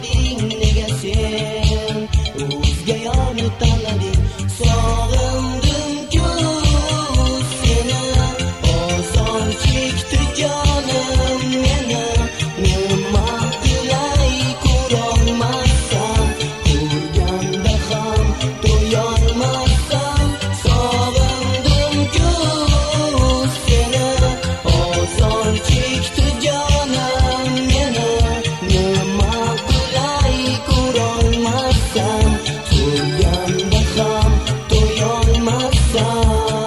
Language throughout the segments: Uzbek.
bormading nega sen o'zga yorni tanlading. Sog'indim-ku seni, oson chekdi jonim meni. Nima qilay ko'rolmasam, ko'rganda ham to'yolmasam. Sog'indim-ku seni, oson chekdi jonim meni. Nima qilay ko'rolmasam, ko'rganda ham to'yolmasam.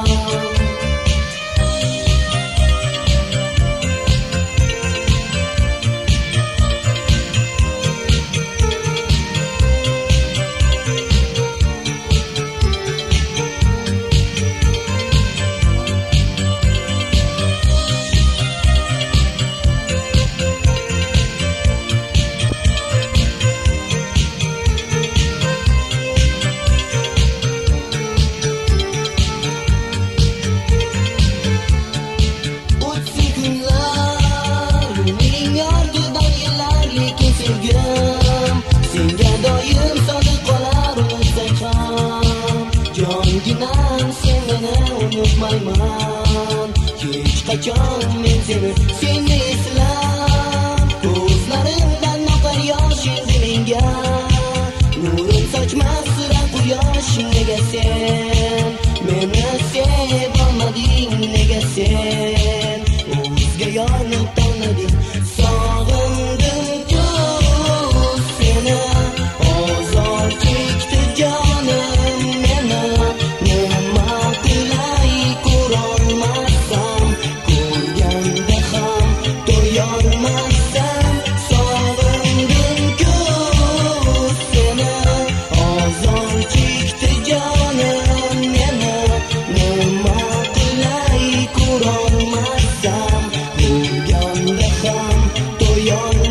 Senga doim sodiq qolar o'lsak ham, jonginam sen meni unutmayman. Hech qachon men seni eslab, ko'zlarimdan oqar yosh endi menga. Nurin sochmas sira quyosh nega sen meni sevolmading nega sen o'zga yorni tanlading. Sog'indim-ku seni, ozor chekdi jonim meni. Nima qilay ko'rolmasam, ko'rganda ham to'yolmasam. Sog'indim-ku seni, ozor chekdi jonim meni. Nima qilay ko'rolmasam, ko'rganda ham to'yolmasam.